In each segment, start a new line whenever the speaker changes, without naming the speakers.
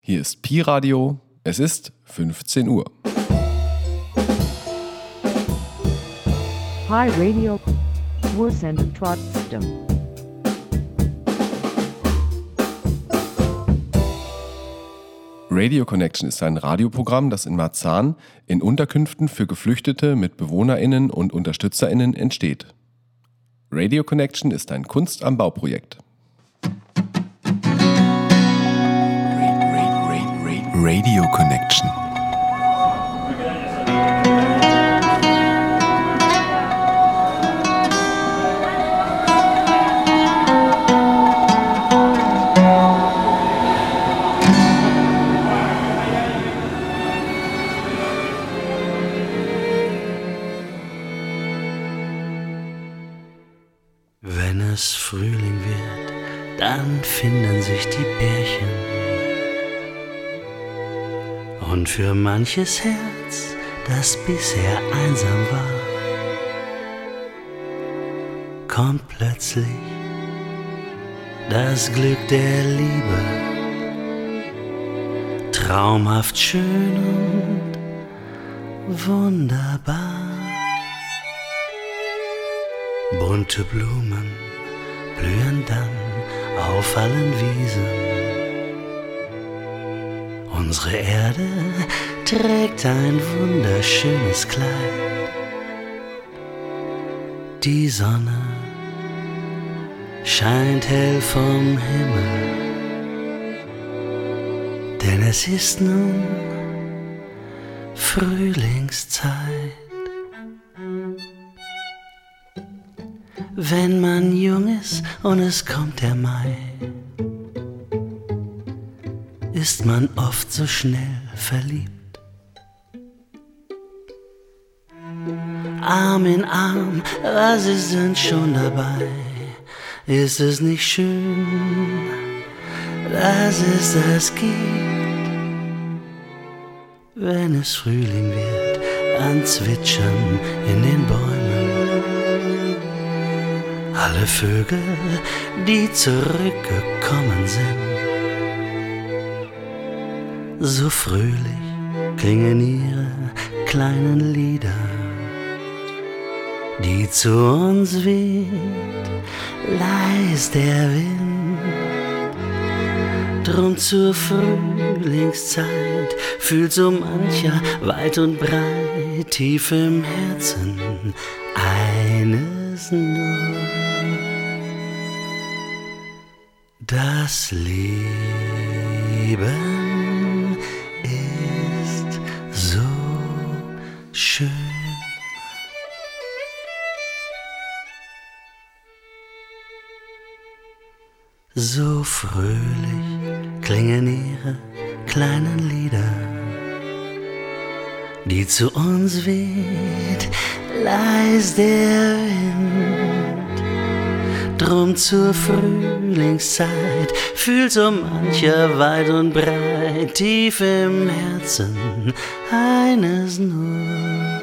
Hier ist Pi Radio. Es ist 15 Uhr.
Pi Radio. Wurzeln trotzdem.
Radio Connection ist ein Radioprogramm, das in Marzahn in Unterkünften für Geflüchtete mit BewohnerInnen und UnterstützerInnen entsteht. Radio Connection ist ein Kunst am Bau-Projekt. Radio Connection.
Wenn es Frühling wird, dann finden sich die Pärchen. Und für manches Herz, das bisher einsam war, kommt plötzlich das Glück der Liebe. Traumhaft schön und wunderbar. Bunte Blumen blühen dann auf allen Wiesen. Unsere Erde trägt ein wunderschönes Kleid. Die Sonne scheint hell vom Himmel, denn es ist nun Frühlingszeit. Wenn man jung ist und es kommt der Mai, ist man oft so schnell verliebt. Arm in Arm, was ist denn schon dabei? Ist es nicht schön, dass es das gibt? Wenn es Frühling wird, an Zwitschern in den Bäumen. Alle Vögel, die zurückgekommen sind, so fröhlich klingen ihre kleinen Lieder, die zu uns weht, leis der Wind. Drum zur Frühlingszeit fühlt so mancher weit und breit tief im Herzen eines nur: das Leben ist so schön. So fröhlich klingen ihre kleinen Lieder, die zu uns weht, leis der Wind. Drum zur Frühlingszeit fühlt so mancher weit und breit tief im Herzen eines nur: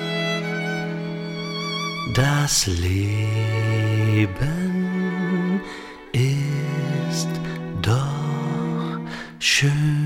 das Leben ist doch schön.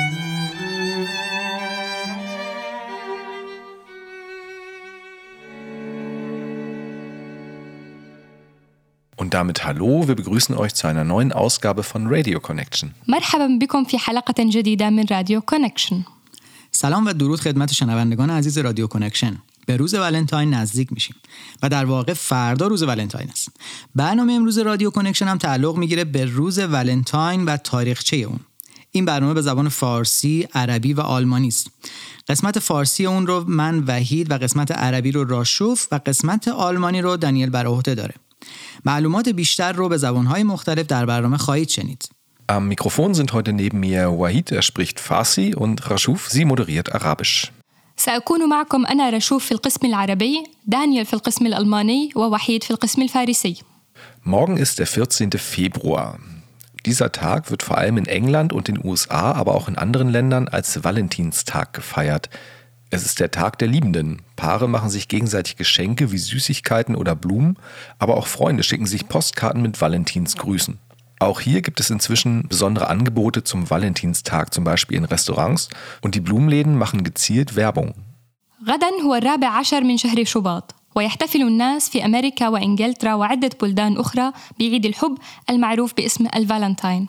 Und damit hallo, wir begrüßen euch zu einer neuen Ausgabe von Radio Connection.
مرحبا بكم في حلقة جديدة من راديو کانکشن.
سلام و درود خدمت شنوندگان عزیز رادیو کانکشن. به روز ولنتاین نزدیک میشیم و در واقع فردا روز ولنتاین است. برنامه امروز رادیو کانکشن هم تعلق میگیره به روز ولنتاین و تاریخچه اون. این برنامه به زبان فارسی، عربی و آلمانی است. قسمت فارسی اون رو من وحید و قسمت عربی رو راشوف و قسمت آلمانی رو دانیل بر عهده داره. معلومات بیشتر رو به زبان‌های مختلف در برنامه خواهید شنید.
Am Mikrofon sind heute neben mir Wahid, er spricht Farsi, und Rashuf, sie moderiert Arabisch.
سأكون معكم أنا رشوف في القسم العربي، دانيال في القسم الألماني ووحيد في القسم الفارسي.
Morgen ist der 14. Februar. Dieser Tag wird vor allem in England und den USA, aber auch in anderen Ländern als Valentinstag gefeiert. Es ist der Tag der Liebenden. Paare machen sich gegenseitig Geschenke wie Süßigkeiten oder Blumen, aber auch Freunde schicken sich Postkarten mit Valentinsgrüßen. Auch hier gibt es inzwischen besondere Angebote zum Valentinstag, zum Beispiel in Restaurants, und die Blumenläden machen gezielt Werbung.
غداً هو 14 من شهر شباط، ويحتفل الناس في أمريكا وإنجلترا وعدة بلدان أخرى بعيد الحب المعروف باسم الفالنتاين.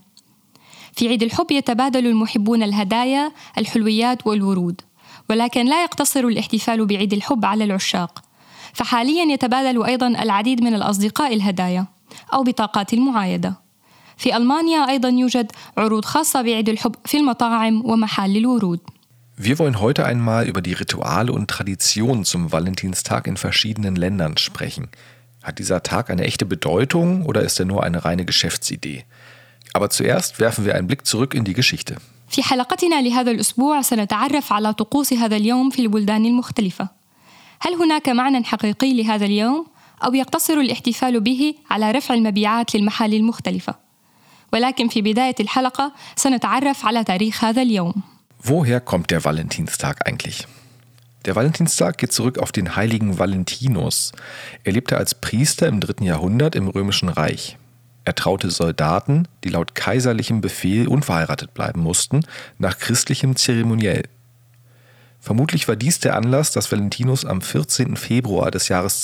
في عيد الحب يتبادل المحبون الهدايا، الحلويات والورود، ولكن لا يقتصر الاحتفال بعيد الحب على العشاق، فحالياً يتبادل أيضاً العديد من الأصدقاء الهدايا أو بطاقات المعايدة. في ألمانيا أيضاً يوجد عروض خاصة بعيد الحب في المطاعم ومحال الورود.
Wir wollen heute einmal über die Rituale und Traditionen zum Valentinstag in verschiedenen Ländern sprechen. Hat dieser Tag eine echte Bedeutung oder ist er nur eine reine Geschäftsidee? Aber zuerst werfen wir einen Blick zurück in die Geschichte.
في حلقتنا لهذا الأسبوع سنتعرف على طقوس هذا اليوم في البلدان المختلفة. هل هناك معنى حقيقي لهذا اليوم أو يقتصر الاحتفال به على رفع المبيعات للمحال المختلفة؟ ولكن في بداية الحلقة سنتعرف على تاريخ هذا اليوم.
Woher kommt der Valentinstag eigentlich? Der Valentinstag geht zurück auf den heiligen Valentinus. Er lebte als Priester im 3. Jahrhundert im Römischen Reich. Er traute Soldaten, die laut kaiserlichem Befehl unverheiratet bleiben mussten, nach christlichem Zeremoniell. Vermutlich war dies der Anlass, dass Valentinus am 14. Februar des Jahres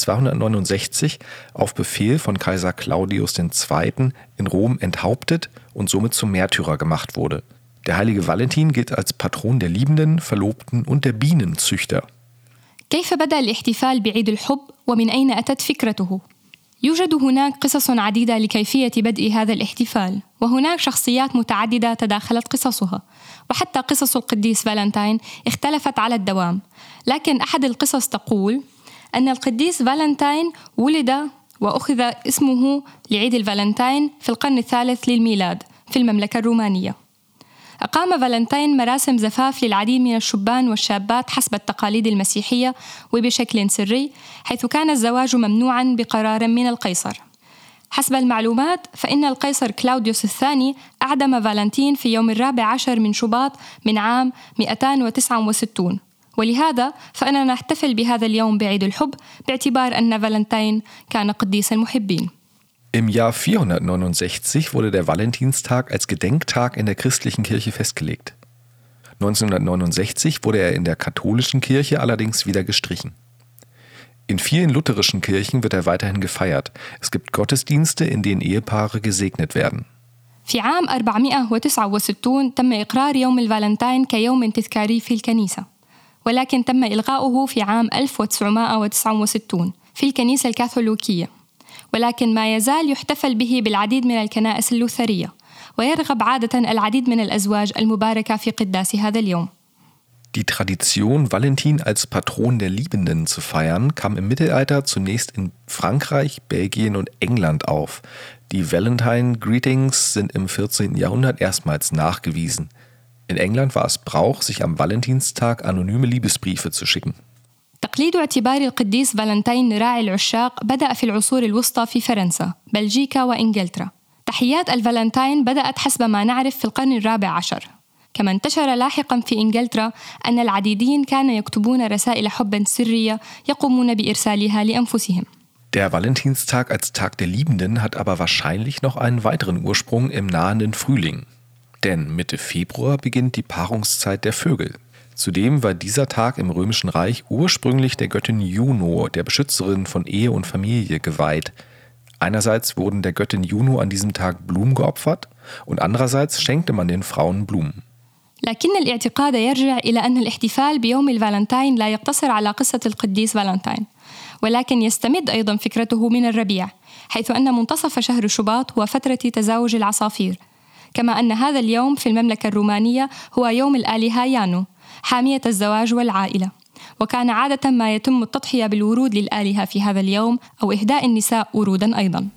269 auf Befehl von Kaiser Claudius II. In Rom enthauptet und somit zum Märtyrer gemacht wurde. Der heilige Valentin gilt als Patron der Liebenden, Verlobten und der Bienenzüchter.
كيف بدأ الاحتفال بعيد الحب ومن أين أتت فكرته؟ يوجد هناك قصص عديدة لكيفية بدء هذا الاحتفال، وهناك شخصيات متعددة تداخلت قصصها، وحتى قصص القديس فالنتاين اختلفت على الدوام. لكن أحد القصص تقول أن القديس فالنتاين ولد وأخذ اسمه لعيد الفالنتاين في القرن الثالث للميلاد في المملكة الرومانية. أقام فالنتاين مراسم زفاف للعديد من الشبان والشابات حسب التقاليد المسيحية وبشكل سري، حيث كان الزواج ممنوعاً بقرار من القيصر. حسب المعلومات فإن القيصر كلاوديوس الثاني أعدم فالنتين في يوم 14 من شباط من عام 269، ولهذا فإننا نحتفل بهذا اليوم بعيد الحب باعتبار أن فالنتين كان قديس المحبين.
Im Jahr 469 wurde der Valentinstag als Gedenktag in der christlichen Kirche festgelegt. 1969 wurde er in der katholischen Kirche allerdings wieder gestrichen. In vielen lutherischen Kirchen wird er weiterhin gefeiert. Es gibt Gottesdienste, in denen Ehepaare gesegnet werden.
في عام 469 تم إقرار يوم الفالنتاين كيوم تذكاري في الكنيسة، ولكن تم إلغاؤه في عام 1969 في الكنيسة الكاثوليكية، ولكن ما يزال يحتفل به بالعديد من الكنائس اللوثرية، ويرغب عادة العديد من الأزواج المباركة في قداس هذا اليوم.
Die Tradition, Valentin als Patron der Liebenden zu feiern, kam im Mittelalter zunächst in Frankreich, Belgien und England auf. Die Valentine Greetings sind im 14. Jahrhundert erstmals nachgewiesen. In England war es Brauch, sich am Valentinstag anonyme Liebesbriefe zu schicken.
تقليد اعتبار القديس فالنتاين راعي العشاق بدأ في العصور الوسطى في فرنسا، بلجيكا وإنجلترا. تحيات الفالنتاين بدأت حسب ما نعرف في القرن 14. كما انتشر لاحقاً في إنجلترا أن العديدين كانوا يكتبون رسائل حب سرية يقومون بإرسالها لأنفسهم.
Der Valentinstag als Tag der Liebenden hat aber wahrscheinlich noch einen weiteren Ursprung im nahenden Frühling. Denn Mitte Februar beginnt die Paarungszeit der Vögel. Zudem war dieser Tag im Römischen Reich ursprünglich der Göttin Juno, der Beschützerin von Ehe und Familie, geweiht. Einerseits wurden der Göttin Juno an diesem Tag Blumen geopfert und andererseits schenkte man den Frauen Blumen.
لكن الاعتقاد يرجع إلى أن الاحتفال بيوم الفالنتاين لا يقتصر على قصة القديس فالنتاين، ولكن يستمد أيضاً فكرته من الربيع، حيث أن منتصف شهر شباط هو فترة تزاوج العصافير، كما أن هذا اليوم في المملكة الرومانية هو يوم الآلهة يانو، حامية الزواج والعائلة، وكان عادة ما يتم التضحية بالورود للآلهة في هذا اليوم أو إهداء النساء ورودا أيضا.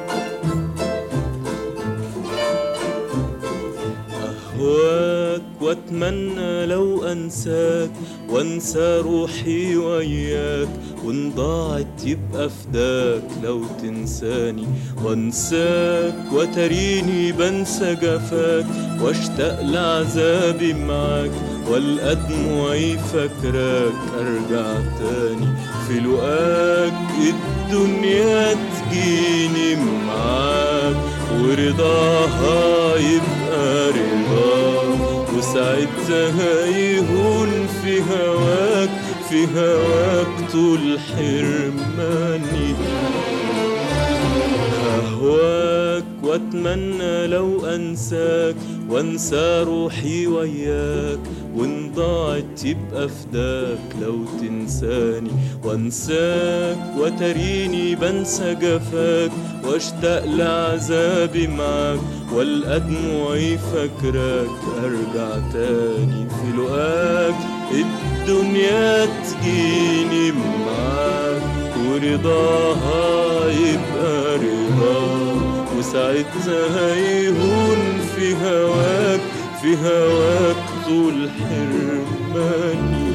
أهواك
واتمنى لو انساك وانسى روحي وياك، وان ضاعت يبقى فداك لو تنساني وانساك، وتريني بنسى جفاك واشتاق لعذابي معاك، والقى دموعي فاكراك ارجع تاني في لقاك. الدنيا تجيني معاك ورضاها يبقى رضاك، وساعتها يهون في هواك، في هواك طول حرماني. أهواك واتمنى لو أنساك وانسى روحي وياك، وان ضاعت يبقى فداك لو تنساني وانساك، وتريني بنسى جفاك واشتاق لعذابي معاك، والقى دموعي فاكراك ارجع تاني في لقاك. الدنيا تجيني معاك ورضاها يبقى رضاك، وساعتها يهون في هواك، في هواك طول حرماني.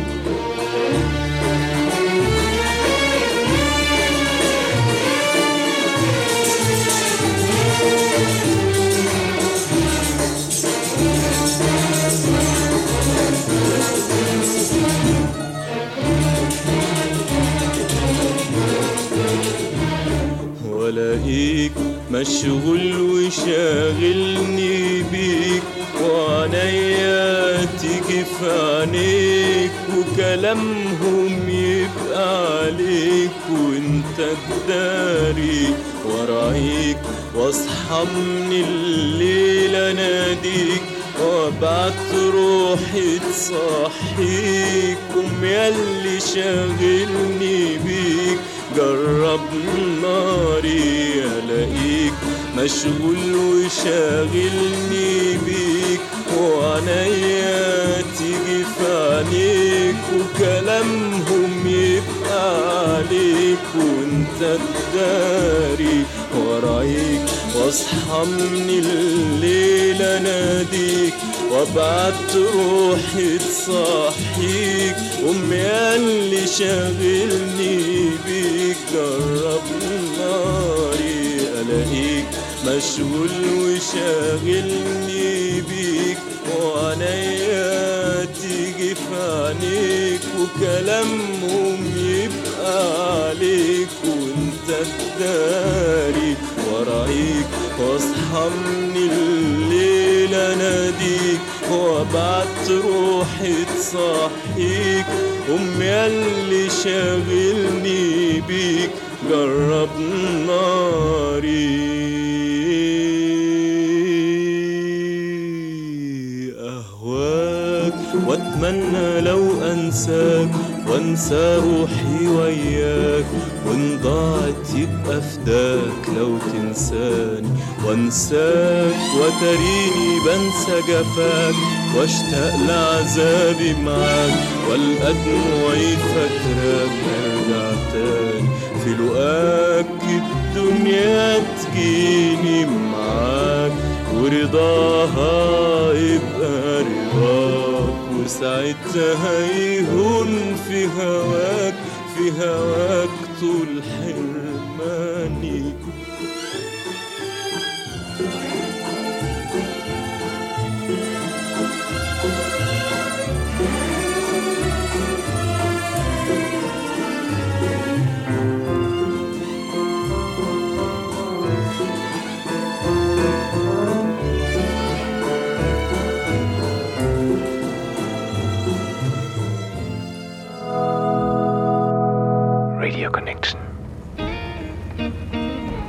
ولاقيك مشغول وشاغلني بيك، وعنايا تيجي في عينيك، وكلامهم يبقى عليك وانت تداري، ورايك واصحى من الليل اناديك، وابعت روحي تصحيك. قوم ياللي شاغلني بيك جرب ناري، الاقيك مشغول وشاغلني بيك، وعنايا تيجي في عينيك، وكلامهم يبقى عليك وانت تداري، ورايك واصحى من الليل اناديك، وابعت روحي تصحيك. قوم ياللي شاغلني بيك جرب ناري، الاقيك مشغول وشاغلني بيك، وعنايا تيجي في عينيك، وكلامهم يبقى عليك وانت تداري، ورايك واصحى من الليل اناديك، وابعت روحي تصحيك. قوم ياللي شاغلني بيك جرب ناري. أهواك واتمنى لو أنساك وانسى روحي وياك، وان ضاعت يبقى فداك لو تنساني وانساك، وتريني بنسى جفاك واشتاق لعذابي معاك، والقى دموعي فاكراك ارجع تاني في لقاك. الدنيا تجيني معاك ورضاها يبقى رضاك، وساعتها يهون في هواك، في هواك طول حرماني.
Radio Connection.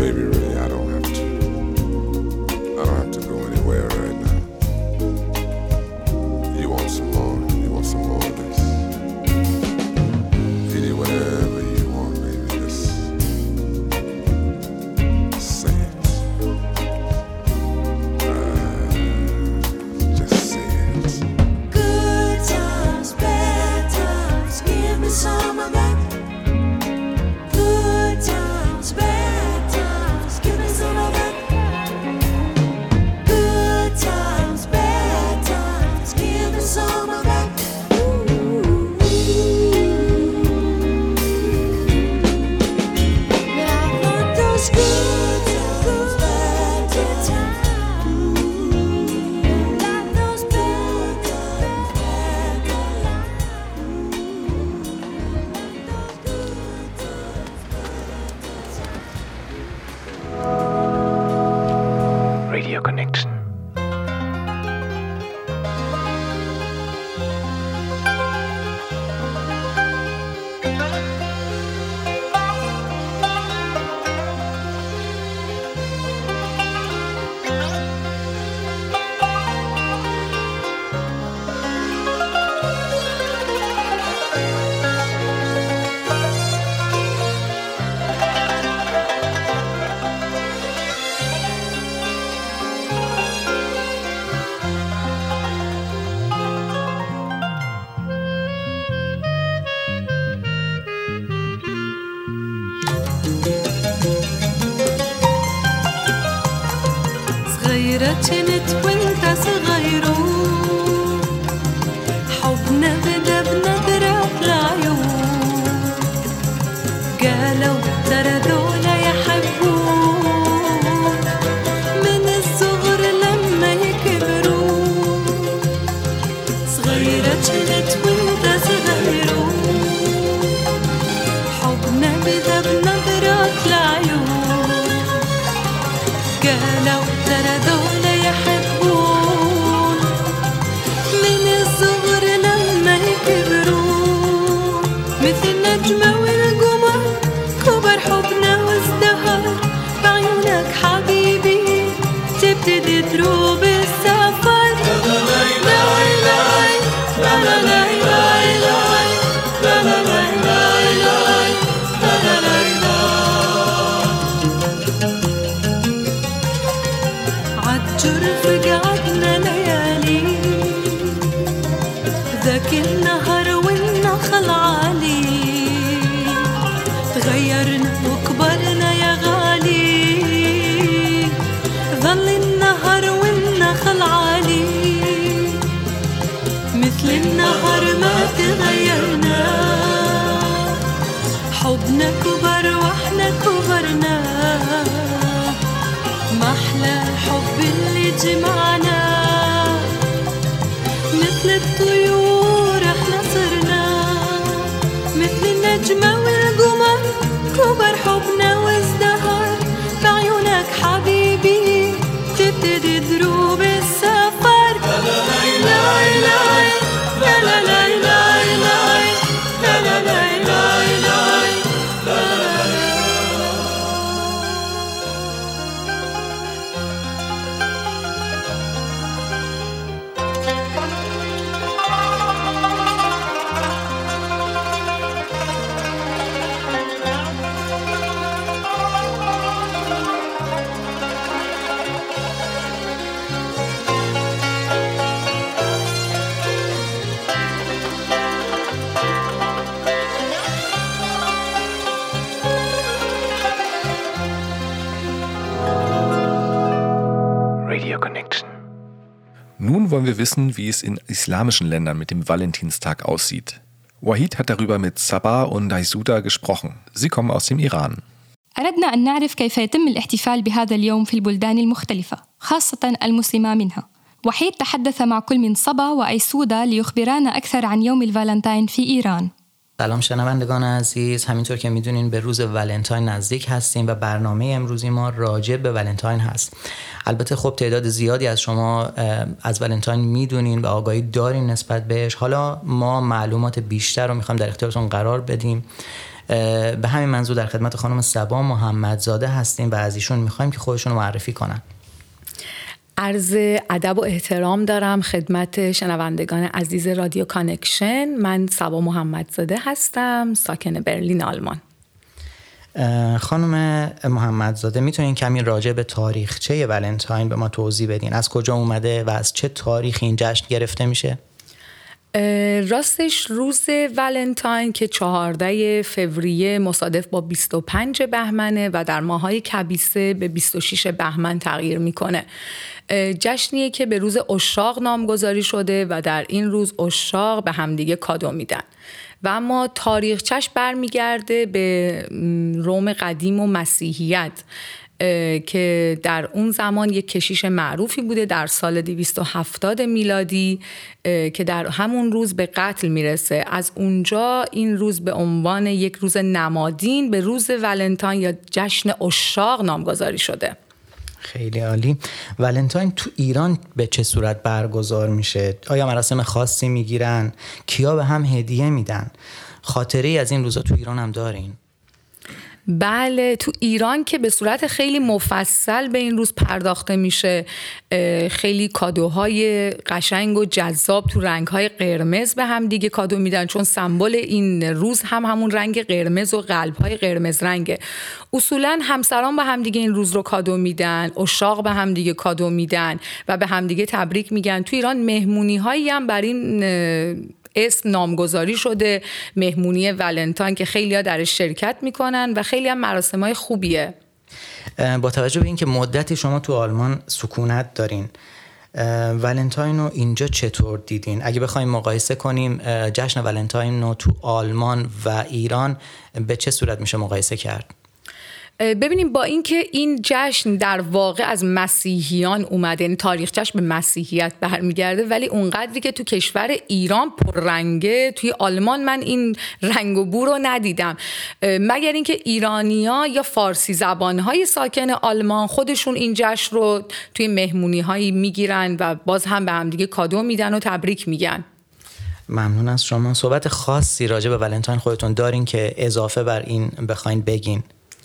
baby, really, I don't have to go anywhere right now. You want some more? You want some more of this? Any whatever you want, baby, just say it. Just say it.
Good times, bad times, give me some of that. Good times, bad times, give me some of that. Good times, bad times, give me some of that. I want those good times, bad times. Like those bad times, bad
Radio Connection.
صغيرة كنت وانت صغيرو حبنا بدا بنظرة العيون قالوا ترى ذولا يحبون من الصغر لما يكبروا صغيرة كنت وانت صغيرو حبنا بدا بنظرة العيون قالوا ترى ذولا يحبون من الصغر لما يكبرون مثل نجمة والقمر كبر حبنا وازدهر بعيونك حبيبي تبتدي دروب السفر لا لا لا لا لا لا لا عالجرف قعدنا ليالي ذاك النهر والنخل عالي تغيرنا وكبرنا يا غالي ظل النهر والنخل عالي مثل النهر ما تغيرنا حبنا كبر واحنا كبرنا محلى الحب اللي جمعنا مثل الطيور احنا صرنا مثل النجمة والقمر كبر حبنا وازدهر بعيونك حبيبي تبتدي دروب السفر لا لا لا لا لا لا لا لا لا لا لا
Radio Connection. Nun wollen wir wissen, wie es in islamischen Ländern mit dem Valentinstag aussieht. Wahid hat darüber mit Sabah und Daisuda gesprochen. Sie kommen aus dem Iran.
أردنا أن نعرف كيف يتم الاحتفال بهذا اليوم في البلدان المختلفة، خاصة المسلمة منها. وحيد تحدث مع كل من صبا وأيسودا ليخبرانا أكثر عن يوم الفالنتاين في إيران.
سلام شنوندگان عزیز، همینطور که میدونین به روز ولنتاین نزدیک هستیم و برنامه امروزی ما راجع به ولنتاین هست. البته خب تعداد زیادی از شما از ولنتاین میدونین و آگاهی دارین نسبت بهش. حالا ما معلومات بیشتر رو میخوایم در اختیارتون قرار بدیم. به همین منظور در خدمت خانم صبا محمدزاده هستیم و از ایشون میخوایم که خودشون رو معرفی کنن.
عرض ادب و احترام دارم خدمت شنوندگان عزیز رادیو کانکشن. من صبا محمدزاده هستم، ساکن برلین آلمان.
خانم محمدزاده میتونین کمی راجع به تاریخچه ولنتاین به ما توضیح بدین؟ از کجا اومده و از چه تاریخی این جشن گرفته میشه؟
راستش روز ولنتاین که 14 فوریه مصادف با 25 بهمنه و در ماهای کبیسه به 26 بهمن تغییر میکنه. جشنیه که به روز عشاق نامگذاری شده و در این روز عشاق به همدیگه کادو میدن. و اما تاریخچش برمیگرده به روم قدیم و مسیحیت که در اون زمان یک کشیش معروفی بوده در سال 270 میلادی که در همون روز به قتل میرسه. از اونجا این روز به عنوان یک روز نمادین به روز ولنتاین یا جشن عشاق نامگذاری شده.
خیلی عالی. ولنتاین تو ایران به چه صورت برگزار میشه؟ آیا مراسم خاصی میگیرن؟ کیا به هم هدیه میدن؟ خاطره از این روزا تو ایران هم دارین؟
بله، تو ایران که به صورت خیلی مفصل به این روز پرداخته میشه. خیلی کادوهای قشنگ و جذاب تو رنگهای قرمز به هم دیگه کادو میدن، چون سمبل این روز هم همون رنگ قرمز و قلبهای قرمز رنگه. اصولا همسران به هم دیگه این روز رو کادو میدن، عشاق به هم دیگه کادو میدن و به هم دیگه تبریک میگن. تو ایران مهمونی هایی هم بر این اسم نامگذاری شده، مهمونی ولنتاین، که خیلی ها درش شرکت میکنن و خیلی هم مراسمای خوبیه.
با توجه به اینکه مدتی شما تو آلمان سکونت دارین، ولنتاین رو اینجا چطور دیدین؟ اگه بخوایم مقایسه کنیم جشن ولنتاین رو تو آلمان و ایران به چه صورت میشه مقایسه کرد؟
ببینیم، با اینکه این جشن در واقع از مسیحیان اومده، یعنی تاریخچش به مسیحیت برمیگرده، ولی اونقدری که تو کشور ایران پررنگه، توی آلمان من این رنگ و بو رو ندیدم، مگر اینکه ایرانی‌ها یا فارسی زبان‌های ساکن آلمان خودشون این جشن رو توی مهمونی‌هایی میگیرن و باز هم به هم دیگه کادو میدن و تبریک میگن.
ممنون از شما. صحبت خاصی راجع به ولنتاین خودتون دارین که اضافه بر این بخواین بگین؟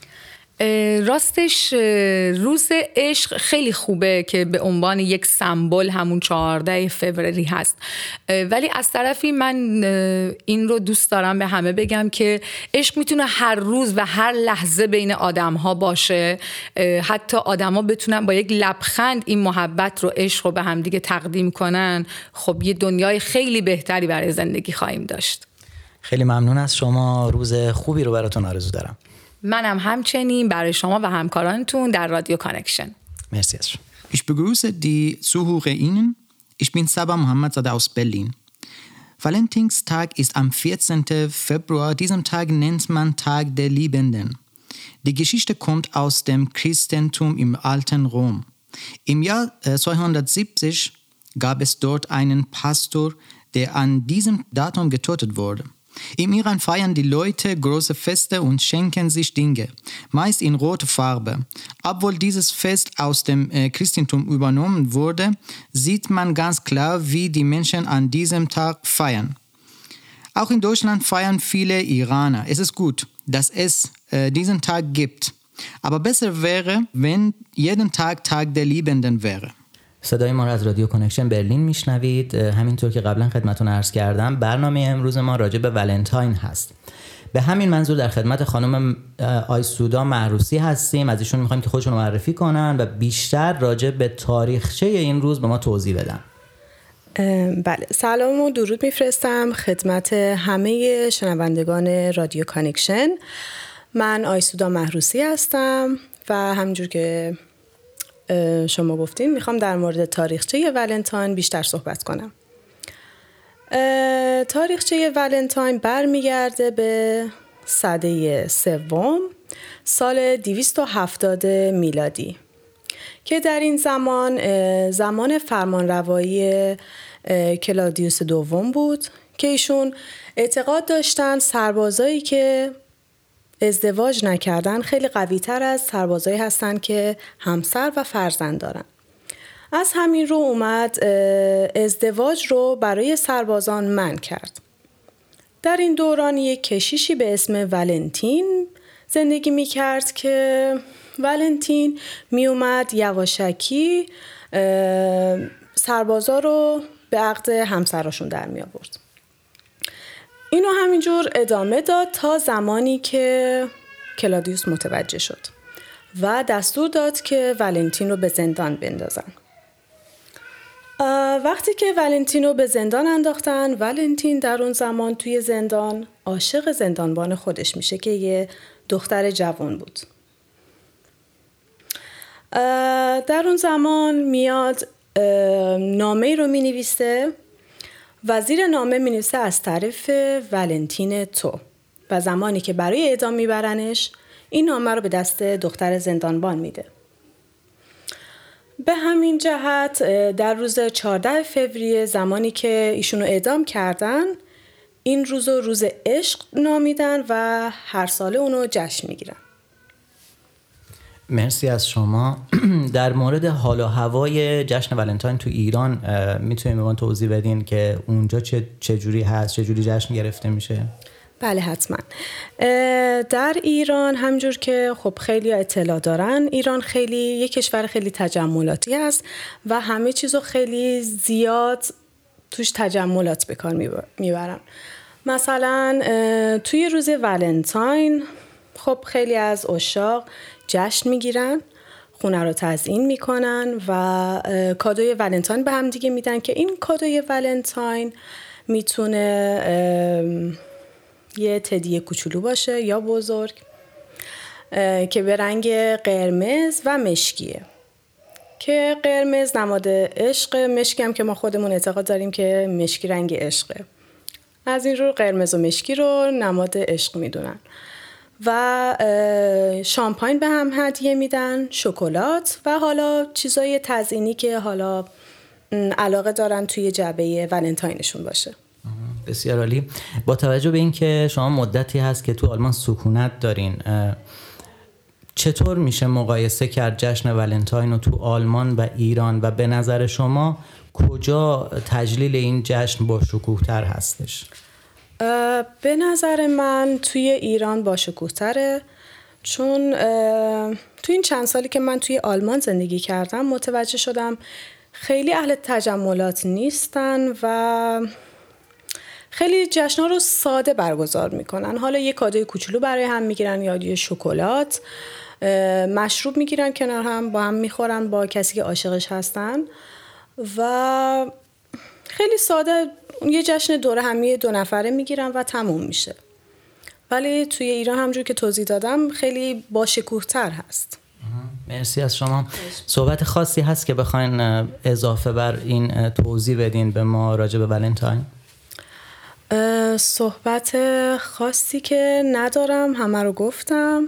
راستش روز عشق خیلی خوبه که به عنوان یک سمبل همون 14 فوریه هست، ولی از طرفی من این رو دوست دارم به همه بگم که عشق میتونه هر روز و هر لحظه بین آدم ها باشه. حتی آدم ها بتونن با یک لبخند این محبت رو، عشق رو به هم دیگه تقدیم کنن. خب یه دنیای خیلی بهتری برای زندگی خواهیم داشت.
خیلی ممنون از شما. روز خوبی رو براتون آرزو دارم.
منم همچنین برای شما و همکارانتون در رادیو کانکشن.
مرسی از شما.
Ich begrüße die ZuhörerInnen. Ich bin Saba Mohammedsade aus Berlin. Valentinstag ist am 14. Februar. Diesen Tag nennt man Tag der Liebenden. Die Geschichte kommt aus dem Christentum im alten Rom. Im Jahr 270 gab es dort einen Pastor, der an diesem Datum getötet wurde. Im Iran feiern die Leute große Feste und schenken sich Dinge, meist in roter Farbe. Obwohl dieses Fest aus dem Christentum übernommen wurde, sieht man ganz klar, wie die Menschen an diesem Tag feiern. Auch in Deutschland feiern viele Iraner. Es ist gut, dass es diesen Tag gibt. Aber besser wäre, wenn jeden Tag Tag der Liebenden wäre.
صدای ما را از رادیو کانکشن برلین میشنوید. همینطور که قبلا خدمتتون عرض کردم، برنامه امروز ما راجع به ولنتاین هست. به همین منظور در خدمت خانم آیسودا محروسی هستیم. از ایشون میخوایم که خودشون رو معرفی کنن و بیشتر راجع به تاریخچه این روز به ما توضیح بدن.
بله، سلام و درود میفرستم خدمت همه شنوندگان رادیو کانکشن. من آیسودا محروسی هستم و همونجور که شما گفتین میخوام در مورد تاریخچه ولنتاین بیشتر صحبت کنم. تاریخچه ولنتاین برمیگرده به سده سوم سال 270 میلادی که در این زمان فرمانروایی کلادیوس دوم بود که ایشون اعتقاد داشتن سربازایی که ازدواج نکردن خیلی قوی‌تر از سربازایی هستن که همسر و فرزند دارن. از همین رو اومد ازدواج رو برای سربازان منع کرد در این دوران یک کشیشی به اسم ولنتین زندگی میکرد که ولنتین میومد یواشکی سربازا رو به عقد همسراشون در می آورد. اینو همینجور ادامه داد تا زمانی که کلادیوس متوجه شد و دستور داد که ولنتین رو به زندان بندازن. وقتی که ولنتین رو به زندان انداختن، ولنتین در اون زمان توی زندان عاشق زندانبان خودش میشه که یه دختر جوان بود. در اون زمان میاد نامه رو می نویسه و زیر نامه می نویسه از طرف ولنتین تو، و زمانی که برای اعدام می برنش این نامه رو به دست دختر زندانبان میده. به همین جهت در روز 14 فوریه زمانی که ایشونو اعدام کردن، این روزو روز عشق نامیدن و هر ساله اونو جشن میگیرن.
مرسی از شما. در مورد حال و هوای جشن ولنتاین تو ایران میتونید به ما توضیح بدین که اونجا چه جوری هست، چه جوری جشن گرفته میشه؟
بله حتما. در ایران همجور که خب خیلی اطلاع دارن، ایران خیلی یک کشور خیلی تجملاتی است و همه چیزو خیلی زیاد توش تجملات به کار میبرن. مثلا توی روز ولنتاین خب خیلی از عشاق جشن میگیرن، خونه رو تزیین میکنن و کادوی ولنتاین به هم دیگه میدن که این کادوی ولنتاین میتونه یه تدیه کوچولو باشه یا بزرگ که به رنگ قرمز و مشکیه، که قرمز نماد عشق، مشکی هم که ما خودمون اعتقاد داریم که مشکی رنگ عشقه. از این رو قرمز و مشکی رو نماد عشق میدونن و شامپاین به هم هدیه میدن، شکلات و حالا چیزای تزیینی که حالا علاقه دارن توی جعبه ولنتاینشون باشه.
بسیار عالی. با توجه به این که شما مدتی هست که تو آلمان سکونت دارین، چطور میشه مقایسه کرد جشن ولنتاین رو تو آلمان و ایران و به نظر شما کجا تجلیل این جشن با شکوه تر هستش؟
به نظر من توی ایران با شکوه تره، چون توی این چند سالی که من توی آلمان زندگی کردم متوجه شدم خیلی اهل تجملات نیستن و خیلی جشن‌ها رو ساده برگزار میکنن. حالا یه کادوی کوچولو برای هم میگیرن یا یه شکلات، مشروب میگیرن کنار هم، با هم میخورن با کسی که عاشقش هستن و خیلی ساده یه جشن دوره همی 2 نفره میگیرن و تموم میشه. ولی توی ایران همجور که توضیح دادم خیلی با شکوه تر هست.
مرسی از شما. صحبت خاصی هست که بخواین اضافه بر این توضیح بدین به ما راجع به ولنتاین؟
صحبت خاصی که ندارم، همه رو گفتم.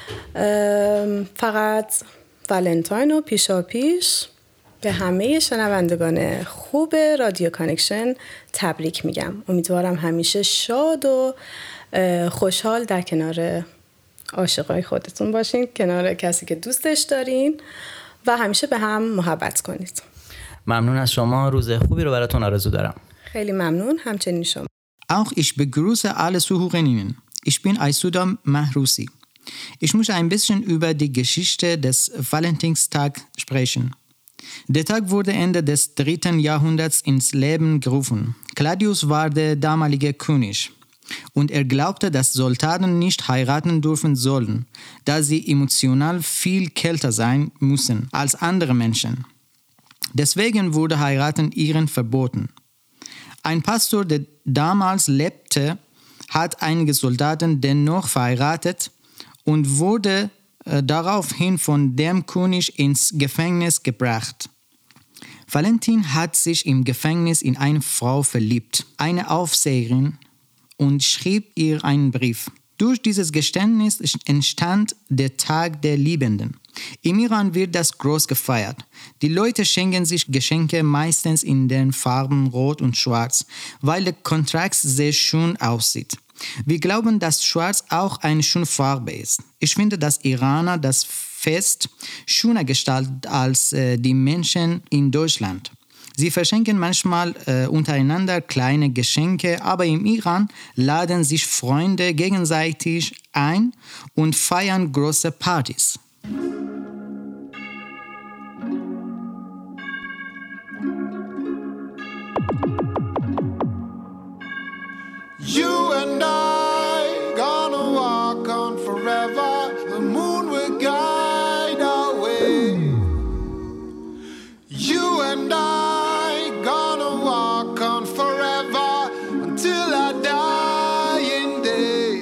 فقط ولنتاین و پیشا پیش به همه شنوندگان خوب رادیو کانکشن تبریک میگم. امیدوارم همیشه شاد و خوشحال در کنار عاشقای خودتون باشین، کنار کسی که دوستش دارین و همیشه به هم محبت کنید.
ممنون از شما. روز خوبی رو براتون آرزو دارم.
خیلی ممنون. همچنین شما.
Auch ich begrüße alle Zuhörerinnen. Ich bin Ayssuda Mahrousi. Ich möchte ein bisschen über die Geschichte des Valentinstags sprechen. Der Tag wurde Ende des 3. Jahrhunderts ins Leben gerufen. Claudius war der damalige König und er glaubte, dass Soldaten nicht heiraten dürfen sollen, da sie emotional viel kälter sein müssen als andere Menschen. Deswegen wurde Heiraten ihnen verboten. Ein Pastor, der damals lebte, hat einige Soldaten dennoch verheiratet und wurde daraufhin von dem König ins Gefängnis gebracht. Valentin hat sich im Gefängnis in eine Frau verliebt, eine Aufseherin, und schrieb ihr einen Brief. Durch dieses Geständnis entstand der Tag der Liebenden. Im Iran wird das groß gefeiert. Die Leute schenken sich Geschenke meistens in den Farben Rot und Schwarz, weil der Kontrast sehr schön aussieht. Wir glauben, dass Schwarz auch eine schöne Farbe ist. Ich finde, dass Iraner das Fest schöner gestalten als die Menschen in Deutschland.
Sie verschenken manchmal untereinander kleine Geschenke, aber im Iran laden sich Freunde gegenseitig ein und feiern große Partys.
You and I gonna walk on forever. The moon will guide our way. You and I gonna walk on forever until our dying day.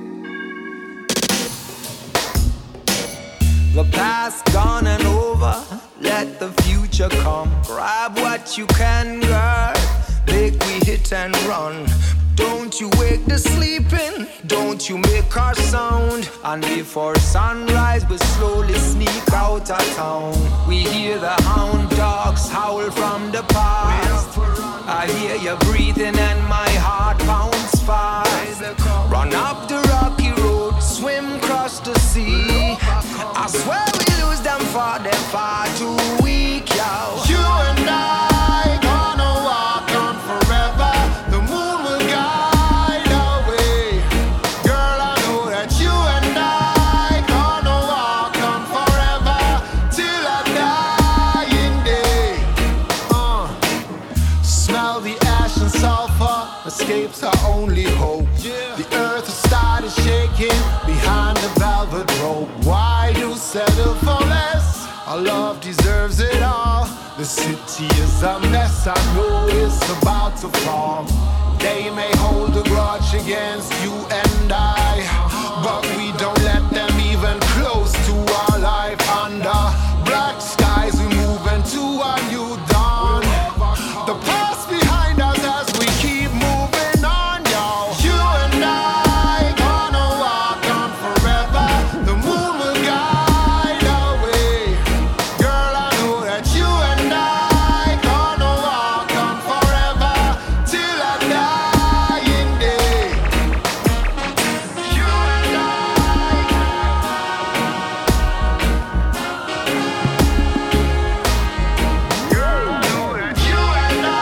The past gone and over, let the future come. Grab what you can grab, make we hit and run. Don't you wake the sleeping, don't you make our sound. And before sunrise we'll slowly sneak out of town. We hear the hound dogs howl from the past. I hear you breathing and my heart pounds fast. Run up the rocky road, swim across the sea. I swear we lose them for them far too weak, yo.
You and I gonna walk on forever. The moon will guide our way. Girl, I know that you and I gonna walk on forever till our dying day. Smell the ash and sulfur, escape's our only hope. The earth has started shaking behind the velvet rope. Why do settle for less? Our love deserves it all. The city is a mess, I know it's about to fall. They may hold a grudge against you and I, but we don't let them even close to our life. Under black skies we move into a new dawn. The past behind us as we keep moving on, y'all. You and I gonna walk on forever. The moon will guide our way. Girl, I know that you and I gonna walk on forever till our dying day. You and I. Girl, I know that you and I.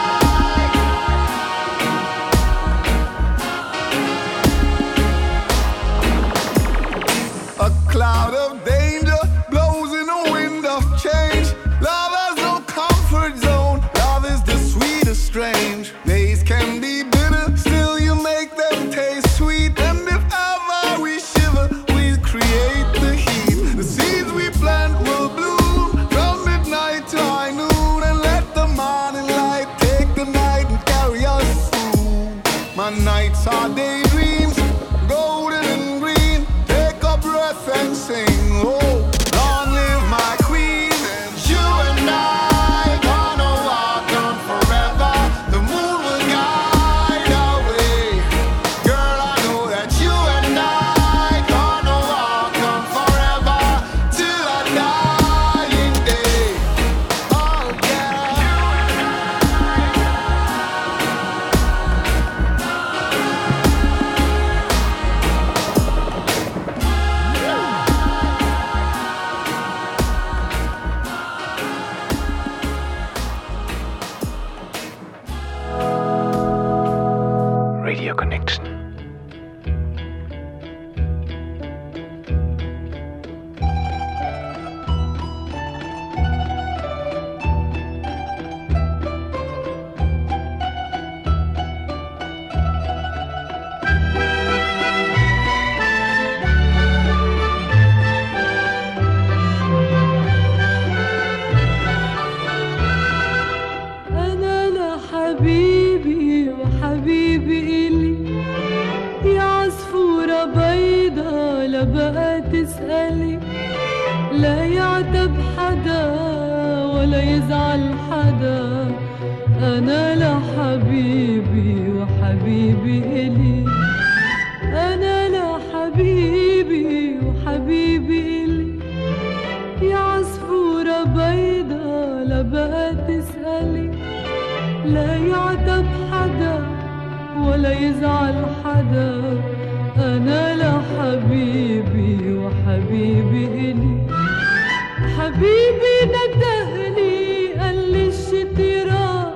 A cloud of danger blows in a wind of change. Love has no comfort zone. Love is the sweetest strange. Days can be bitter, still you make them taste sweet. And if ever we shiver, we create the heat. The seeds we plant will bloom from midnight to high noon. And let the morning light take the night and carry us through. My nights are daydreams, golden and green. Take a breath and sing, oh, long live my queen. You and I gonna walk on forever. The moon will guide our way. Girl, I know that you and I gonna walk on forever till our dying day. Oh yeah.
Radio Connection.
أنا لحبيبي وحبيبي إلي يا عصفورة بيضة لا بقى تسألي لا يعتب حدا ولا يزعل حدا أنا لحبيبي وحبيبي إلي أنا لحبيبي وحبيبي إلي يا عصفورة بيضة لا بقى تسألي لا يعتب حدا ولا يزعل حدا أنا لحبيبي وحبيبي إلي حبيبي ندهني قال لي الشتي راح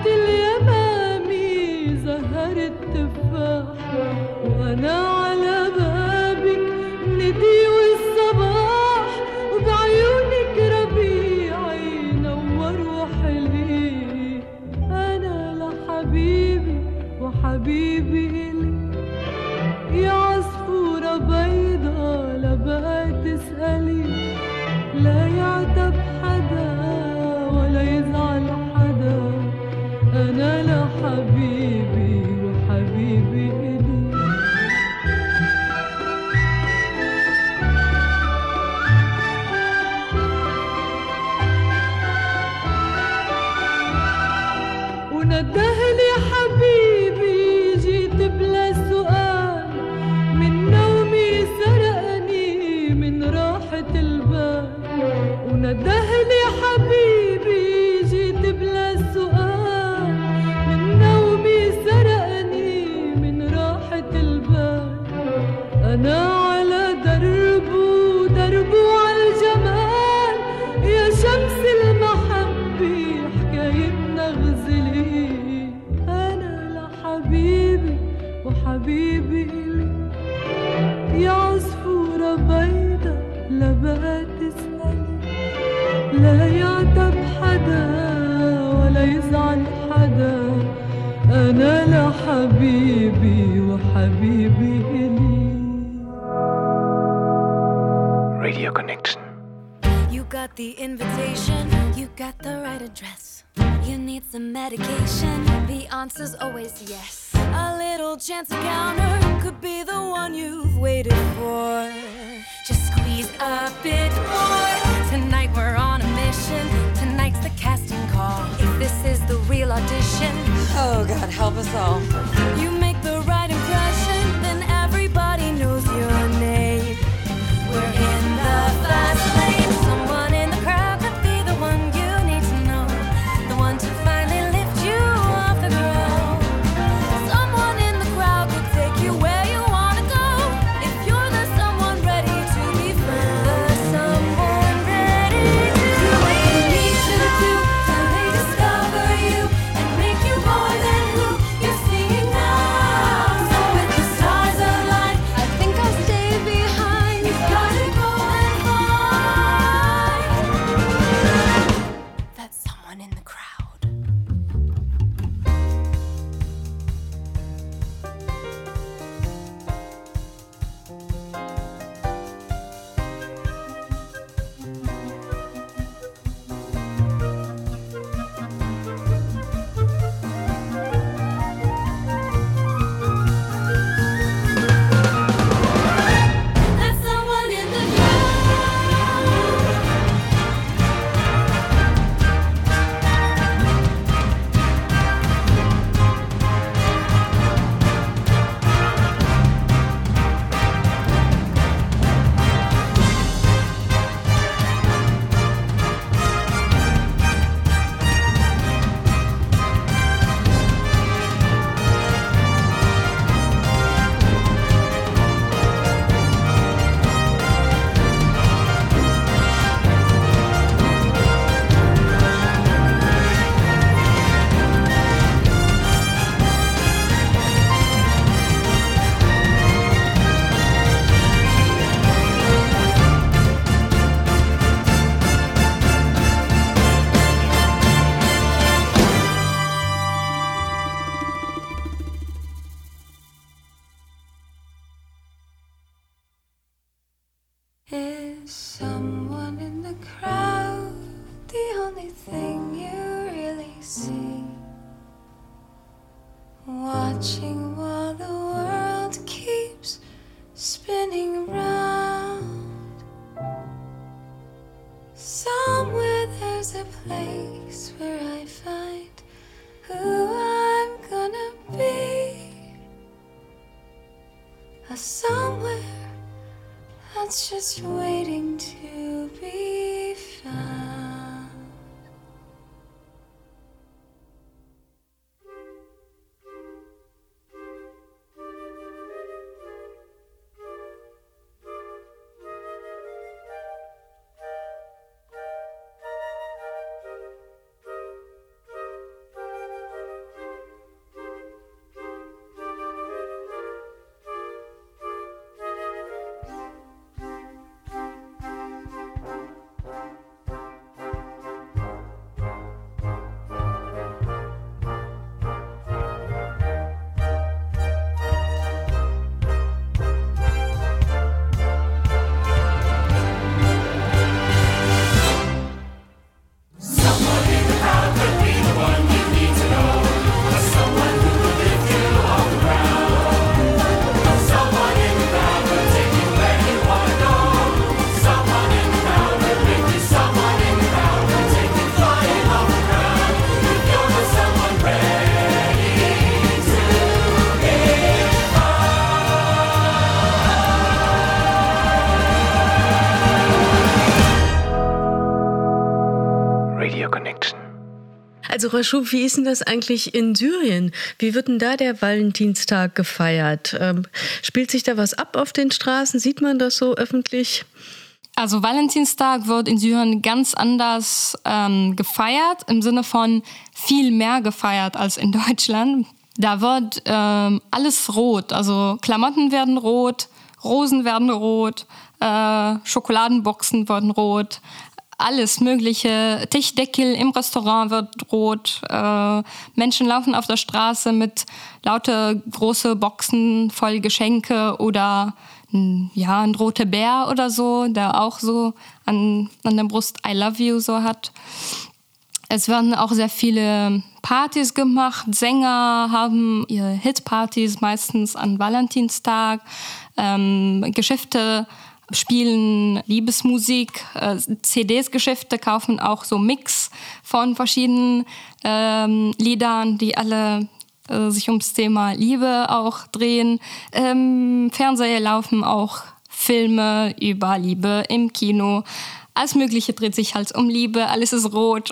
وقت اليمامي زهر التفاح وأنا على بابك ندي والصباح وبعيونك ربيعي نور وحلي أنا لحبيبي وحبيبي إلي يا عصفورة بيضة لبقى تسألي لا يعتب حدا ولا يزعل حدا أنا لحبيبي وحبيبي إلي وندهلي حبيبي جيت بلا سؤال من نومي سرقني من راحة البال وندهلي حبيبي جيت بلا سؤال من نومي سرقني من راحة البال أنا على دربه عالجمال يا شمس المحبة حكايتنا غزلي أنا لحبيبي وحبيبي إلي يا عصفورة بيضة لبقى تسألي لا يعتب حدا ولا يزعل حدا أنا لحبيبي وحبيبي إلي
Radio Connection.
You got the invitation, you got the right address. You need some medication, the answer's always yes. A little chance encounter could be the one you've waited for. Just squeeze a bit more. Tonight we're on a mission, tonight's the casting call. If this is the real audition, oh God help us all. You make the right impression, then everybody knows your name. We're in the fast lane. Someone in the crowd could be the one you need to know, the one to finally lift you off the ground. Someone in the crowd could take you where you want to go. If you're the someone ready to be found, the someone ready to do what you need to do till they discover you and make you more than who you're seeing now. So with the stars aligned, I think I'll stay behind. You've got to go and find that someone in the crowd. That someone in the Is someone in the crowd the only thing you really see? Watching while the world keeps spinning round. Somewhere there's a place where I find who I'm gonna be. A somewhere that's just waiting to be found.
Also Rashub, wie ist denn das eigentlich in Syrien? Wie wird denn da der Valentinstag gefeiert? Spielt sich da was ab auf den Straßen? Sieht man das so öffentlich?
Also Valentinstag wird in Syrien ganz anders gefeiert, im Sinne von viel mehr gefeiert als in Deutschland. Da wird alles rot, also Klamotten werden rot, Rosen werden rot, Schokoladenboxen werden rot, alles mögliche, Tischdeckel im Restaurant wird rot, Menschen laufen auf der Straße mit lauter große Boxen voll Geschenke oder ein roter Bär oder so, der auch so an der Brust I love you so hat. Es werden auch sehr viele Partys gemacht. Sänger haben ihre Hitpartys meistens an Valentinstag. Geschäfte spielen Liebesmusik. CDs-Geschäfte kaufen auch so Mix von verschiedenen Liedern, die alle sich ums Thema Liebe auch drehen. Im Fernseher laufen auch Filme über Liebe im Kino. Alles Mögliche dreht sich halt um Liebe, alles ist rot.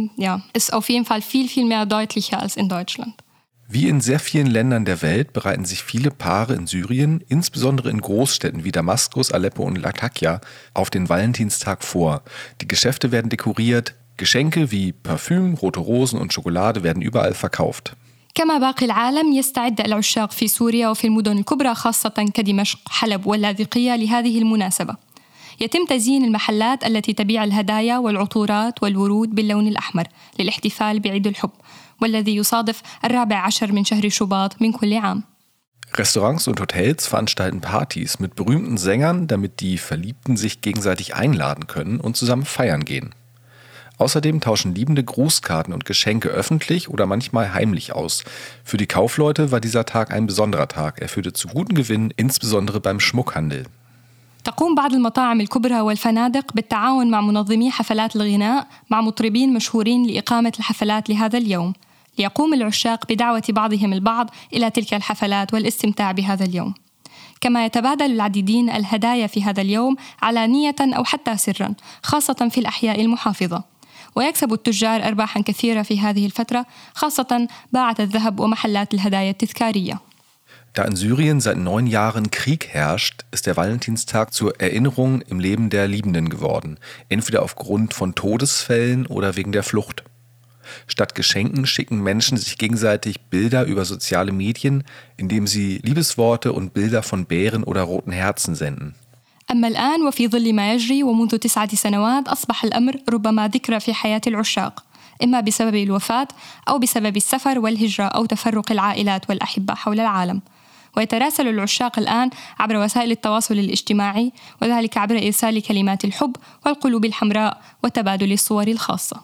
Ist auf jeden Fall viel, viel mehr deutlicher als in Deutschland.
Wie in sehr vielen Ländern der Welt bereiten sich viele Paare in Syrien, insbesondere in Großstädten wie Damaskus, Aleppo und Latakia, auf den Valentinstag vor. Die Geschäfte werden dekoriert, Geschenke wie Parfüm, rote Rosen und Schokolade werden überall verkauft.
كما باقي العالم يستعد العشاق في سوريا وفي المدن الكبرى خاصة كدمشق، حلب واللاذقية لهذه المناسبة. يتم تزيين المحلات التي تبيع الهدايا والعطورات والورود باللون الأحمر للاحتفال بعيد الحب، والذي يصادف 14 من شهر شباط من كل عام.
Restaurants und Hotels veranstalten Partys mit berühmten Sängern, damit die Verliebten sich gegenseitig einladen können und zusammen feiern gehen. Außerdem tauschen Liebende Grußkarten und Geschenke öffentlich oder manchmal heimlich aus. Für die Kaufleute war dieser Tag ein besonderer Tag. Er führte zu guten Gewinnen, insbesondere beim Schmuckhandel.
تقوم بعض المطاعم الكبرى والفنادق بالتعاون مع منظمي حفلات الغناء مع مطربين مشهورين لإقامة الحفلات لهذا اليوم، ليقوم العشاق بدعوة بعضهم البعض إلى تلك الحفلات والاستمتاع بهذا اليوم. كما يتبادل العديدين الهدايا في هذا اليوم علانية أو حتى سرا، خاصة في الأحياء المحافظة. ويكسب التجار أرباحا كثيرة في هذه الفترة، خاصة باعة الذهب ومحلات الهدايا التذكارية.
Da in Syrien seit 9 Jahren Krieg herrscht, ist der Valentinstag zur Erinnerung im Leben der Liebenden geworden, entweder aufgrund von Todesfällen oder wegen der Flucht. Statt Geschenken schicken Menschen sich gegenseitig Bilder über soziale Medien, indem sie Liebesworte und Bilder von Bären oder roten Herzen senden.
أما الآن وفي ظل ما يجري ومنذ 9 سنوات أصبح الأمر ربما ذكرى في حياة العشاق، إما بسبب الوفاة أو بسبب السفر والهجرة أو تفرق العائلات والأحبة حول العالم. ويتراسل العشاق الآن عبر وسائل التواصل الاجتماعي، وذلك عبر إرسال كلمات الحب والقلوب الحمراء وتبادل الصور الخاصة.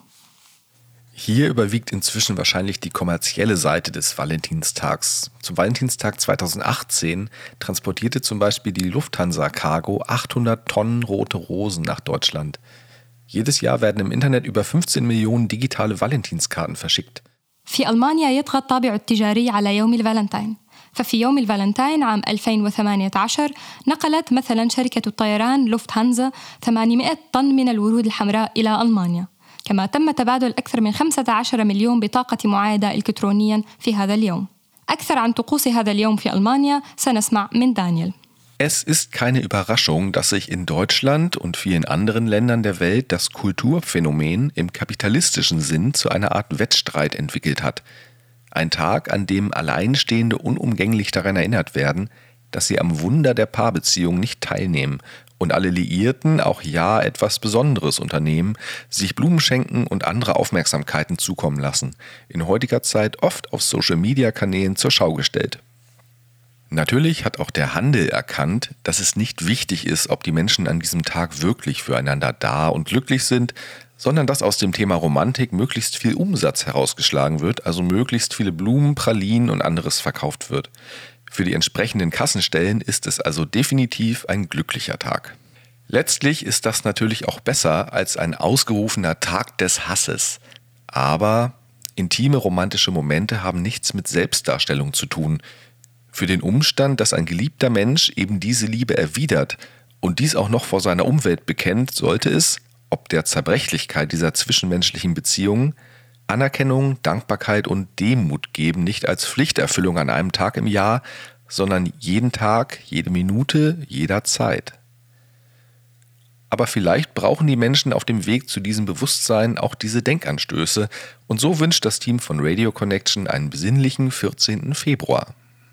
Hier überwiegt inzwischen wahrscheinlich die kommerzielle Seite des Valentinstags. Zum Valentinstag 2018 transportierte zum Beispiel die Lufthansa Cargo 800 Tonnen rote Rosen nach Deutschland. Jedes Jahr werden im Internet über 15 Millionen digitale Valentinskarten verschickt.
في ألمانيا يطغى الطابع التجاري على يوم الفالنتين. ففي يوم الفالنتين عام 2018 نقلت مثلا شركة الطيران لوفتهانزا 800 طن من الورود الحمراء إلى ألمانيا. كما تم تبادل أكثر من 15 مليون بطاقة معايدة إلكترونيا في هذا اليوم. أكثر عن طقوس هذا اليوم في ألمانيا سنسمع من دانيال.
Es ist keine Überraschung, dass sich in Deutschland und vielen anderen Ländern der Welt das Kulturphänomen im kapitalistischen Sinn zu einer Art Wettstreit entwickelt hat. Ein Tag, an dem Alleinstehende unumgänglich daran erinnert werden, dass sie am Wunder der Paarbeziehung nicht teilnehmen und alle Liierten auch ja etwas Besonderes unternehmen, sich Blumen schenken und andere Aufmerksamkeiten zukommen lassen, in heutiger Zeit oft auf Social-Media-Kanälen zur Schau gestellt. Natürlich hat auch der Handel erkannt, dass es nicht wichtig ist, ob die Menschen an diesem Tag wirklich füreinander da und glücklich sind, sondern dass aus dem Thema Romantik möglichst viel Umsatz herausgeschlagen wird, also möglichst viele Blumen, Pralinen und anderes verkauft wird. Für die entsprechenden Kassenstellen ist es also definitiv ein glücklicher Tag. Letztlich ist das natürlich auch besser als ein ausgerufener Tag des Hasses. Aber intime romantische Momente haben nichts mit Selbstdarstellung zu tun. Für den Umstand, dass ein geliebter Mensch eben diese Liebe erwidert und dies auch noch vor seiner Umwelt bekennt, sollte es, ob der Zerbrechlichkeit dieser zwischenmenschlichen Beziehungen, Anerkennung, Dankbarkeit und Demut geben, nicht als Pflichterfüllung an einem Tag im Jahr, sondern jeden Tag, jede Minute, jederzeit. Aber vielleicht brauchen die Menschen auf dem Weg zu diesem Bewusstsein auch diese Denkanstöße, und so wünscht das Team von Radio Connection einen besinnlichen 14. Februar.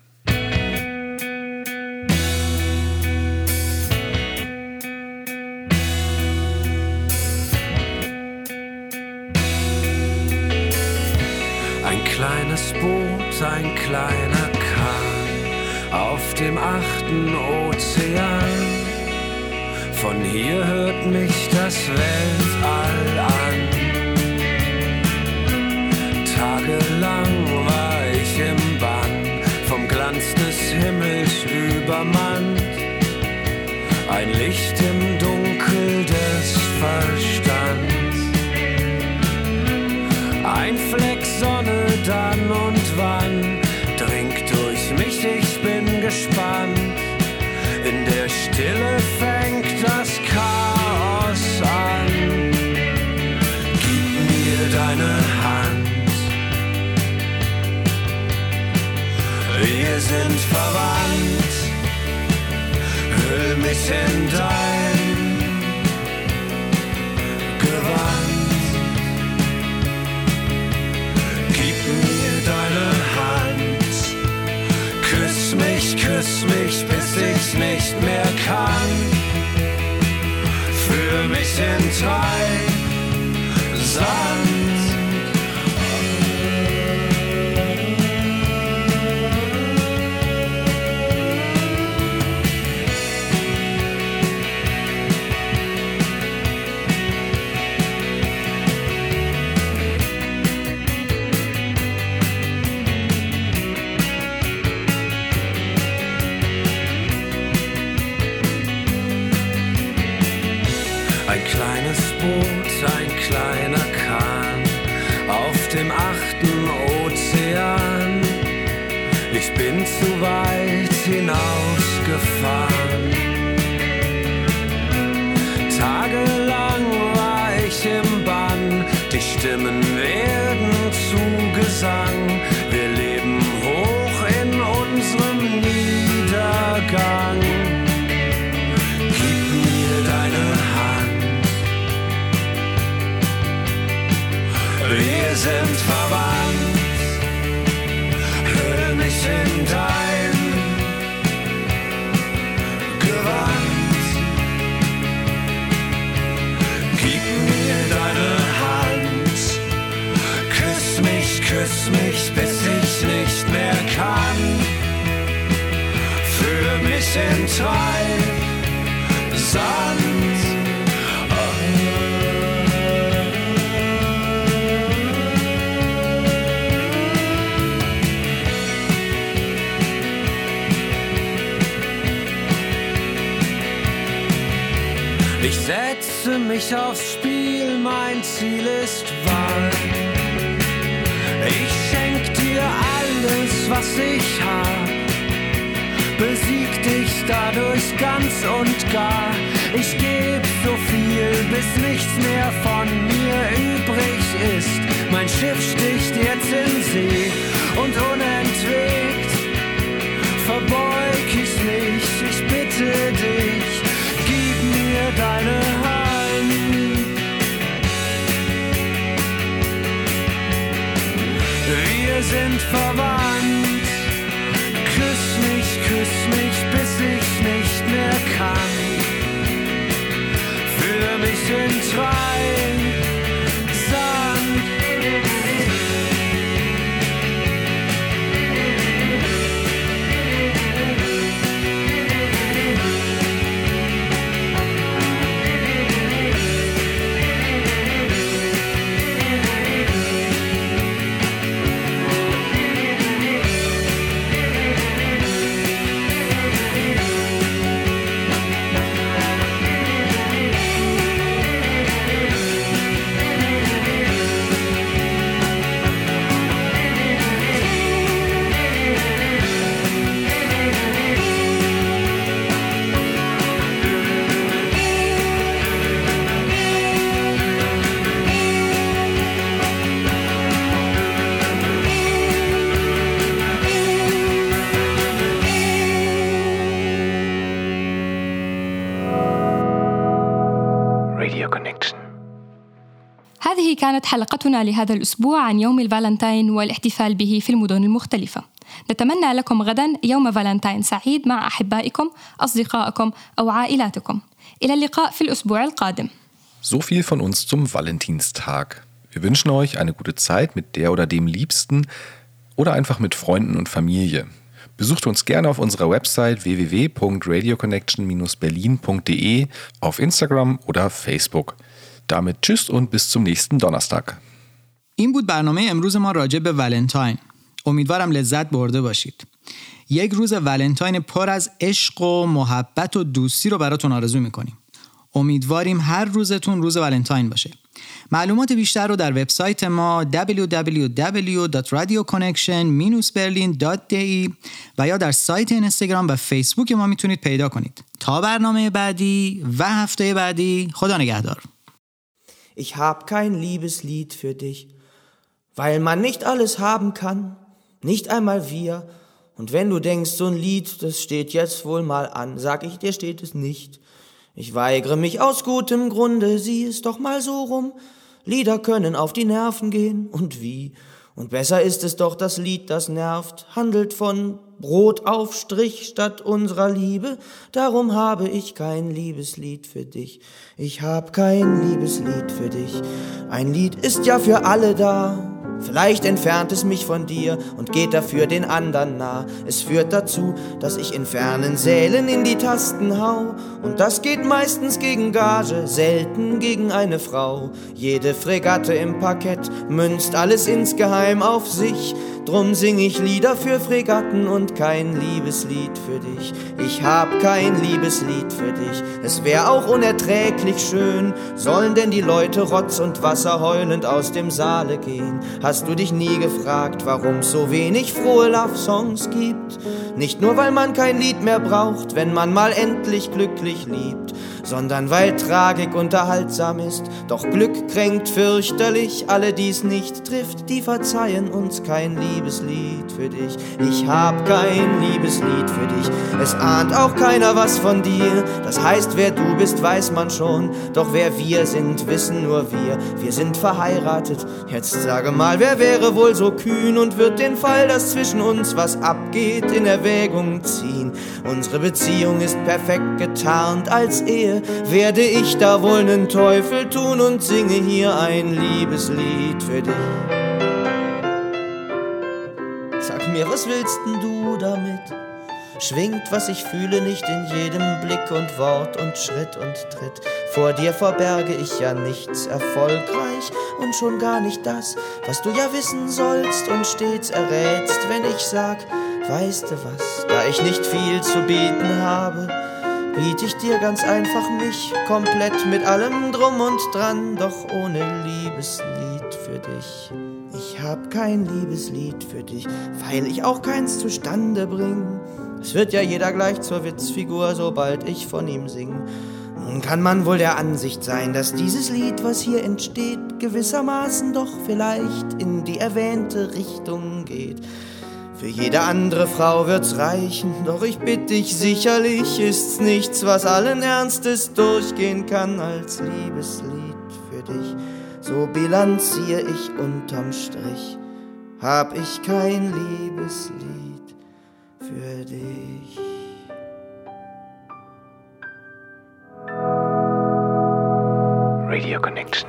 Ein kleines Boot, ein kleiner Kahn auf dem 8. Ozean. Von hier hört mich das Weltall an. Tagelang war ich im Bann, vom Glanz des Himmels übermannt. Ein Licht im Dunkel des Verstands. Ein Fleck Sonne dann und wann dringt durch mich, ich bin gespannt. In der Stille fängt das Chaos an. Gib mir deine Hand. Wir sind verwandt. Hüll mich in dein Gewand. Gib mir deine Hand. Küss mich, bis ich nicht mehr kann. Führ mich in Sand. Ein kleines Boot, ein kleiner Kahn auf dem 8. Ozean. Ich bin zu weit hinausgefahren. Tagelang war ich im Bann, die Stimmen werden zu Gesang. Wir leben hoch in unserem Niedergang. Gib mir deine Hand. Wir sind verwandt. Hüll mich in dein Gewand. Gib mir deine Hand. Küss mich, bis ich nicht mehr kann. Führ mich in Sand. Ich setze mich aufs Spiel, mein Ziel ist Wahl. Ich schenk dir alles, was ich hab. Besieg dich dadurch ganz und gar. Ich geb so viel, bis nichts mehr von mir übrig ist. Mein Schiff sticht jetzt in See und unentwegt verbeug ich mich, ich bitte dich. Gib mir deine Hand. Wir sind verwandt. Küss mich, bis ich nicht mehr kann. Führ mich in Sand.
كانت حلقتنا لهذا الأسبوع عن يوم الفالنتين والاحتفال به في المدن المختلفة. نتمنى لكم غدا يوم فالنتين سعيد مع أحبائكم، أصدقائكم أو عائلاتكم. إلى اللقاء في الأسبوع القادم.
So viel von uns zum Valentinstag. Wir wünschen euch eine gute Zeit mit der oder dem Liebsten oder einfach mit Freunden und Familie. Besucht uns gerne auf unserer Website www.radioconnection-berlin.de, auf Instagram oder Facebook. Damit tschüss und bis zum nächsten Donnerstag.
این بود برنامه امروز ما راجع به ولنتاین. امیدوارم لذت برده باشید. یک روز ولنتاین پر از عشق و محبت و دوستی رو براتون آرزو میکنیم. امیدواریم هر روزتون روز ولنتاین باشه. معلومات بیشتر رو در وبسایت ما www.radioconnection-berlin.de و یا در سایت اینستاگرام و فیسبوک ما میتونید پیدا کنید. تا برنامه بعدی و هفته بعدی، خدا نگهدار.
Ich hab kein Liebeslied für dich, weil man nicht alles haben kann, nicht einmal wir. Und wenn du denkst, so ein Lied, das steht jetzt wohl mal an, sag ich, dir steht es nicht. Ich weigere mich aus gutem Grunde, sieh es doch mal so rum. Lieder können auf die Nerven gehen, und wie? Und besser ist es doch, das Lied, das nervt, handelt von Brotaufstrich statt unserer Liebe. Darum habe ich kein Liebeslied für dich. Ich hab kein Liebeslied für dich. Ein Lied ist ja für alle da. Vielleicht entfernt es mich von dir und geht dafür den anderen nah. Es führt dazu, dass ich in fernen Sälen in die Tasten hau. Und das geht meistens gegen Gage, selten gegen eine Frau. Jede Fregatte im Parkett münzt alles insgeheim auf sich. Drum sing ich Lieder für Fregatten und kein Liebeslied für dich. Ich hab kein Liebeslied für dich. Es wär auch unerträglich schön. Sollen denn die Leute Rotz und Wasser heulend aus dem Saale gehen? Hast du dich nie gefragt, warum so wenig frohe Love-Songs gibt? Nicht nur, weil man kein Lied mehr braucht, wenn man mal endlich glücklich liebt, sondern weil Tragik unterhaltsam ist. Doch Glück kränkt fürchterlich, alle die's nicht trifft, die verzeihen uns kein Liebeslied für dich. Ich hab kein Liebeslied für dich, es ahnt auch keiner was von dir. Das heißt, wer du bist, weiß man schon, doch wer wir sind, wissen nur wir. Wir sind verheiratet, jetzt sage mal, wer wäre wohl so kühn und wird den Fall, dass zwischen uns was abgeht, in Erwägung ziehen. Unsere Beziehung ist perfekt getarnt als Ehe. Werde ich da wohl nen Teufel tun und singe hier ein Liebeslied für dich. Sag mir, was willst denn du damit? Schwingt, was ich fühle, nicht in jedem Blick und Wort und Schritt und Tritt. Vor dir verberge ich ja nichts erfolgreich und schon gar nicht das, was du ja wissen sollst und stets errätst, wenn ich sag, weißt du was, da ich nicht viel zu bieten habe, biete ich dir ganz einfach mich, komplett mit allem drum und dran, doch ohne Liebeslied für dich. Ich hab kein Liebeslied für dich, weil ich auch keins zustande bring. Es wird ja jeder gleich zur Witzfigur, sobald ich von ihm sing. Nun kann man wohl der Ansicht sein, dass dieses Lied, was hier entsteht, gewissermaßen doch vielleicht in die erwähnte Richtung geht. Für jede andere Frau wird's reichen, doch ich bitte dich, sicherlich ist's nichts, was allen Ernstes durchgehen kann als Liebeslied für dich. So bilanzier ich unterm Strich, hab ich kein Liebeslied für dich.
Radio Connection.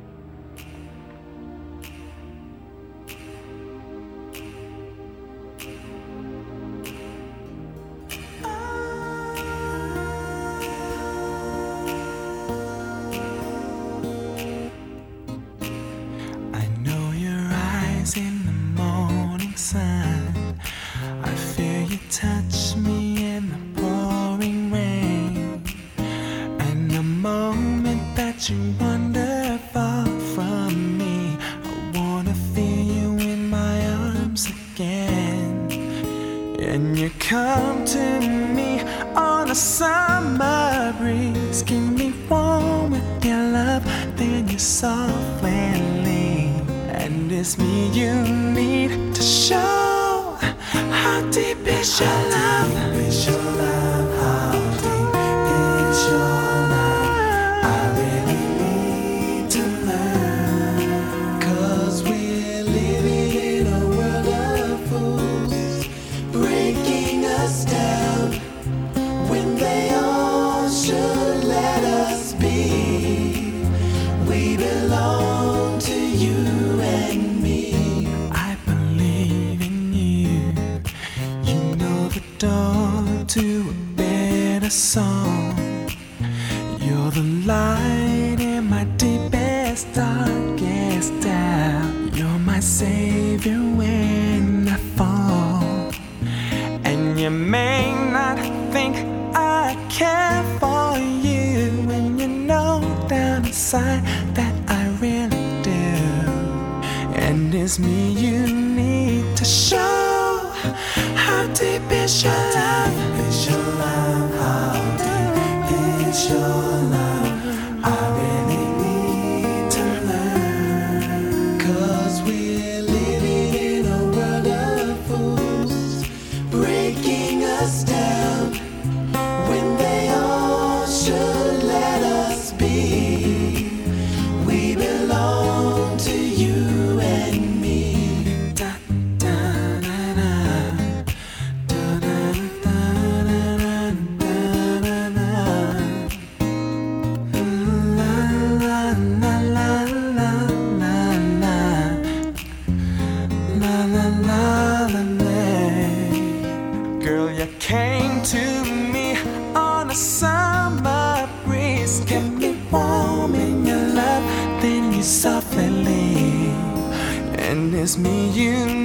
In the morning sun, I feel you touch me in the pouring rain, and the moment that you wander far from me, I wanna feel you in my arms again. And you come to me on a summer breeze, keep me warm with your love, then you softly leave. And it's me you need to show. How deep is your love? How deep is your love? How deep is your love? I really need to learn. song. You're the light in my deepest, darkest doubt. You're my savior when I fall. And you may not think I care for you when you know down inside that I really do. And it's me you need to show. How deep is your love? Is your love? How deep is your love? I really need to learn. 'Cause we're living in a world of fools, breaking us down when they all should let us be. We belong to you and me. Da, da, da, da. Da, da, da, da, da, da, da. La, la, la, la, la, la, la. La, la, la, la, la. Girl, you came to me on a summer breeze, kept me warm in your love, then you softly leave. And it's me you